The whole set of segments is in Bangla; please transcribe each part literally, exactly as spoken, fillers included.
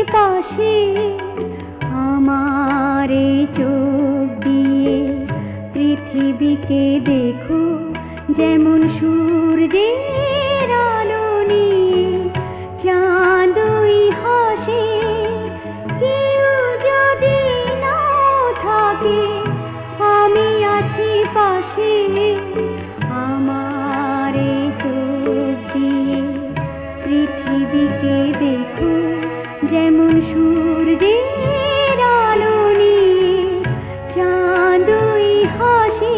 পাশে আমার এই চোখ দিয়ে পৃথিবীকে দেখো যেমন সূর্যের আলো নিয়ে চাঁদই হাসে। কেউ যদি নাও থাকে আমি আছি পাশে আমার এই চোখ দিয়ে পৃথিবীকে দেখো যেমন সূর্যের আলো নিয়ে চাঁদই হাসে।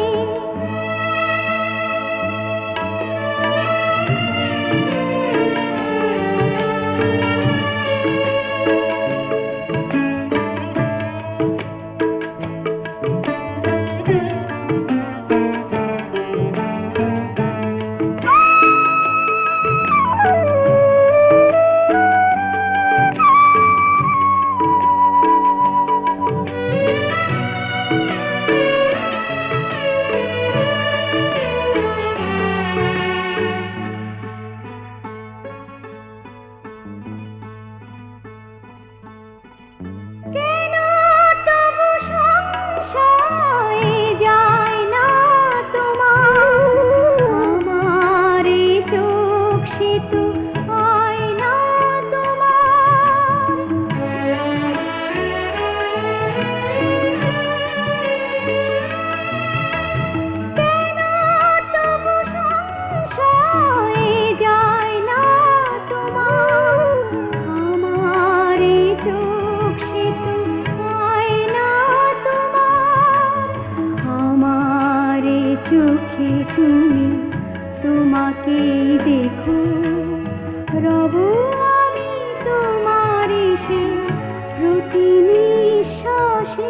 চোখে তুমি তোমাকেই দেখো রব আমি তোমার এসে প্রতি নিঃশ্বাসে।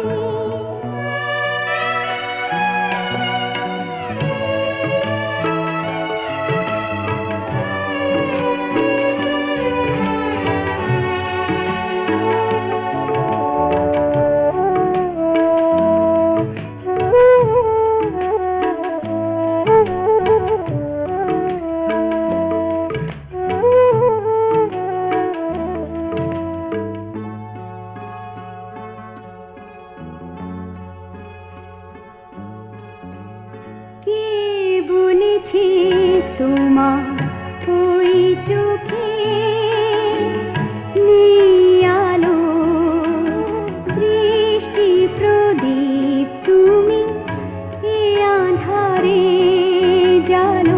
তোমার ওই চোখে নিয়ালো দৃষ্টি প্রদীপ তুমি এ আঁধারে জালো।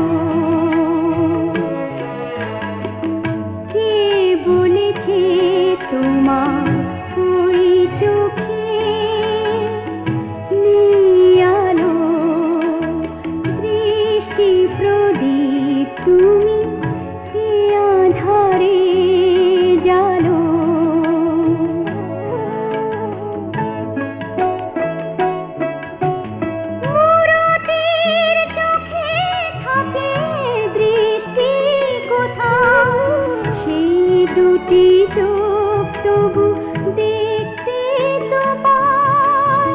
কে বলেছে তোমার ওই চোখে নিয়ালো দৃষ্টি প্রদীপ তুমি এ আঁধারে জালো। মুরতির চোখে থাকে দৃষ্টি কোথাও সেই দুটি চোখ তবু দেখতে তো পাই।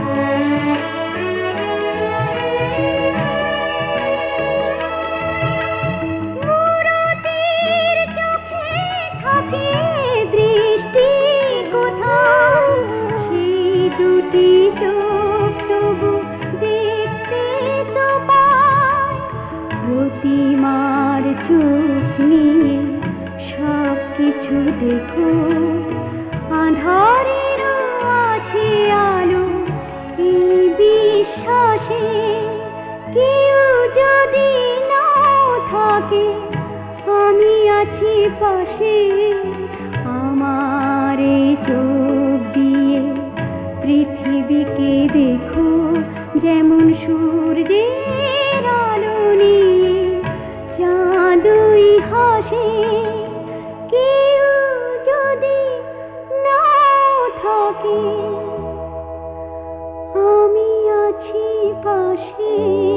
দৃষ্টি কোথাও সেই দুটি চোখ তবু দেখতে তো পাই। প্রতিমার চোখ নিয়ে সব কিছু দেখো আঁধারের আছে আলো এই বিশ্বাসে। কেউ যদি নাও থাকে আমি আছি পাশে আমার এই চোখ দিয়ে পৃথিবীকে দেখো যেমন সূর্যের আলো নিয়ে চাঁদই হাসে। কেউ যদি নাও থাকে আমি আছি পাশে।